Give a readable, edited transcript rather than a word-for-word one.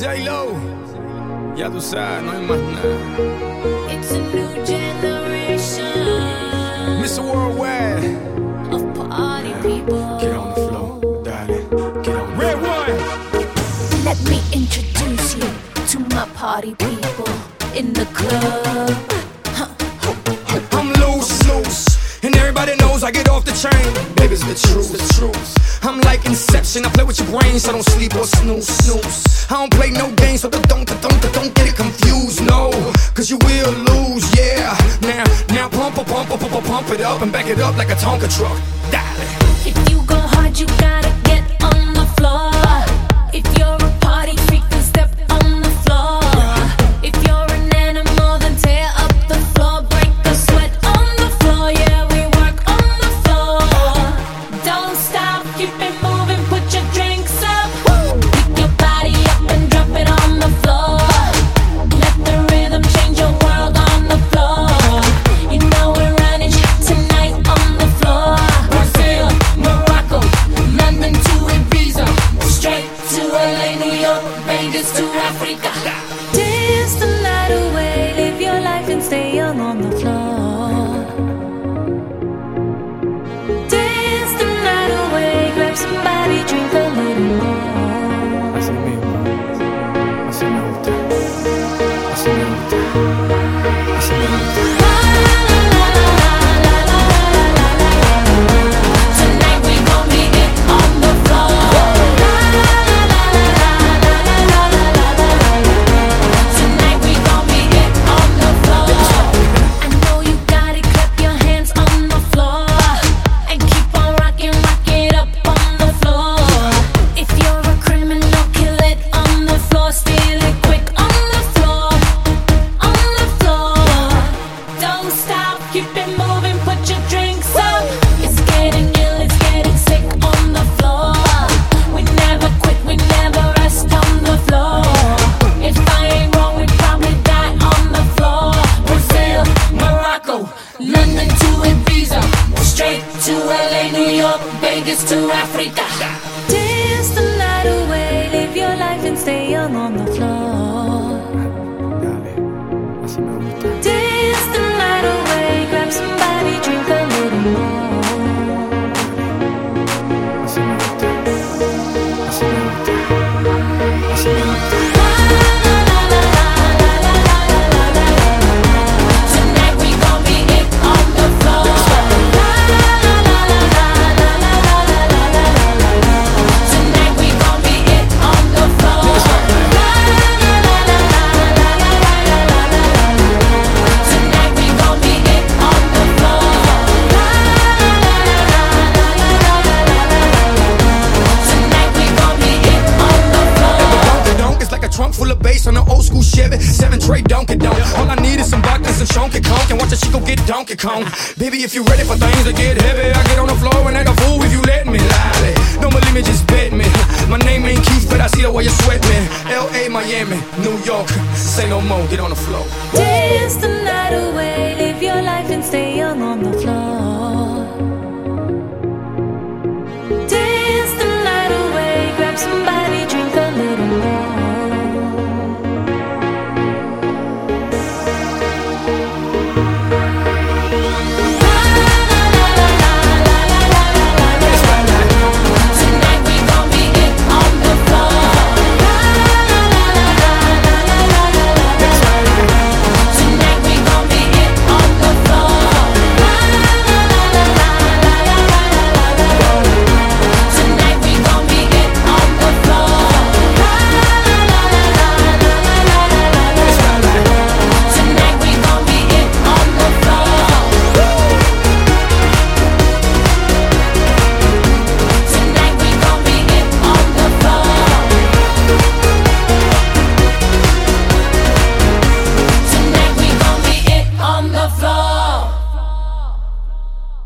J-Lo, ya tú sabes, no hay más nada. It's a new generation, Mr. Worldwide, of party people. get on the floor, darling, get on the Red one. Let me introduce you to my party people in the club. I'm loose, and everybody knows I get off the train. Baby's the truth. I'm like Inception, I play with your brain, so don't sleep or snooze. I don't play no games, so don't get it confused, no, cause you will lose, yeah. Now pump it up and back it up like a Tonka truck. Dale. If you go hard, you gotta get on the floor. If you're a party freak, then step on the floor. If you're an animal, then tear up the floor. Break the sweat on the floor, yeah, we work on the floor. Don't stop, keep it moving, put your drinks up. Pick your body up and drop it on the floor. Let the rhythm change your world on the floor. You know we're running tonight on the floor. Brazil, Morocco, London to Ibiza, straight to LA, New York, Vegas to Africa. Dance the night away, live your life and stay young on the floor. Dance the night away, grab somebody, drink a little more. Así mismo, así me gusta, así me gusta, así me gusta. Tonight we gon' be it on the floor. Tonight we gon' be it on the floor. I know you got it, clap your hands on the floor and keep on rocking, rock it up on the floor. If you're a criminal, kill it on the floor, steal it quick on the floor, on the floor. Don't stop, keep it moving, put your drinks up. It's getting ill, it's getting sick on the floor. We never quit, we never rest on the floor. If I ain't wrong, we probably die on the floor. Brazil, Morocco, London to Ibiza, straight to LA, New York, Vegas to Africa. Dance the night away, live your life and stay young on the floor. Dale, así me gusta. Dance the night away, grab somebody, drink a little more. Así me gusta, así me gusta, así me gusta. Tonight we gon' be it on the floor. Tonight we gon' be it on the floor. Tonight we gon' be it on the floor. Tonight we gon' be it on the floor. Donk is like a trunk full of bass on an old school Chevy 7-tray Donkey Donk. All I need is some vodka and some Chonky Conk, and watch a chico get Donkey Kong. Baby, if you ready for things to get heavy, I get on the floor and act a fool if you let me. Lie. Don't believe me, just bet me. My name ain't Keith, but I see the way you sweat me. L.A., Miami, New York, say no more, get on the floor.